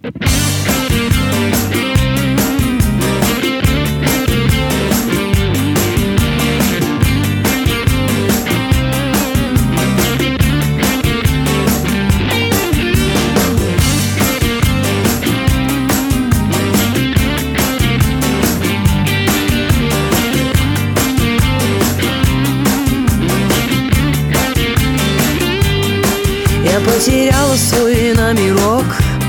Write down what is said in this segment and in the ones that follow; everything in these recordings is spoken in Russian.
Я потеряла свой номерок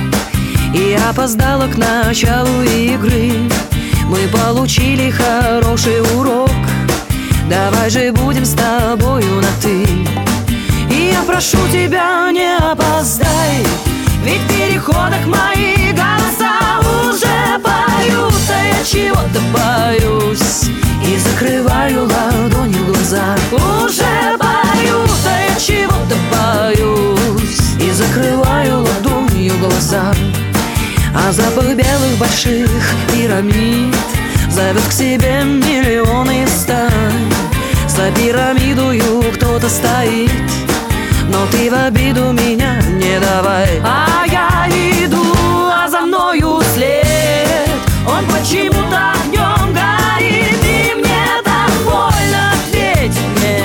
и опоздала к началу игры. Мы получили хороший урок, давай же будем с тобою на «ты». И я прошу тебя, не опоздай, ведь в переходах мои голоса уже поют. А я чего-то боюсь и закрываю ладонью глаза. Уже поют, а я чего-то боюсь и закрываю ладонью глаза. А запах белых больших пирамид зовет к себе миллионы стаи. За пирамидою кто-то стоит, но ты в обиду меня не давай. А я иду, а за мною след, он почему-то огнем горит. И мне так больно, ответь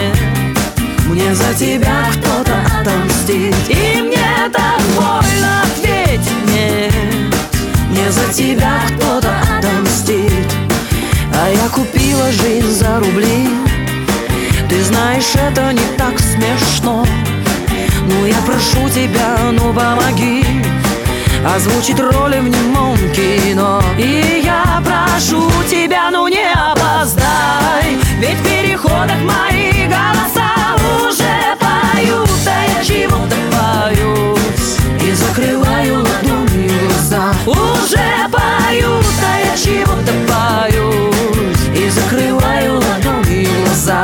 мне за тебя кто-то отомстит. И мне так больно, ответь мне за тебя кто-то отомстит. А я купила жизнь за рубли, ты знаешь, это не так смешно. Ну я прошу тебя, ну помоги озвучить роли в немом кино. И я прошу тебя, ну не опоздай, ведь в переходах мои голоса уже поют. А я чего-то боюсь и закрываю ладонью глаза. Уже поют, а я чего-то боюсь и закрываю ладонью глаза.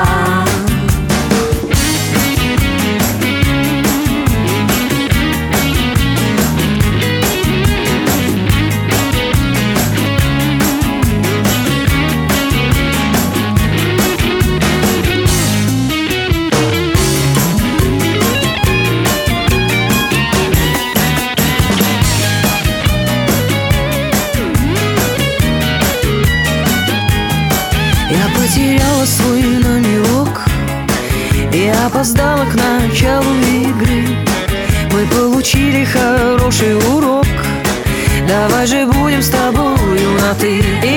Я потеряла свой номерок и опоздала к началу игры. Мы получили хороший урок, давай же будем с тобою на «ты».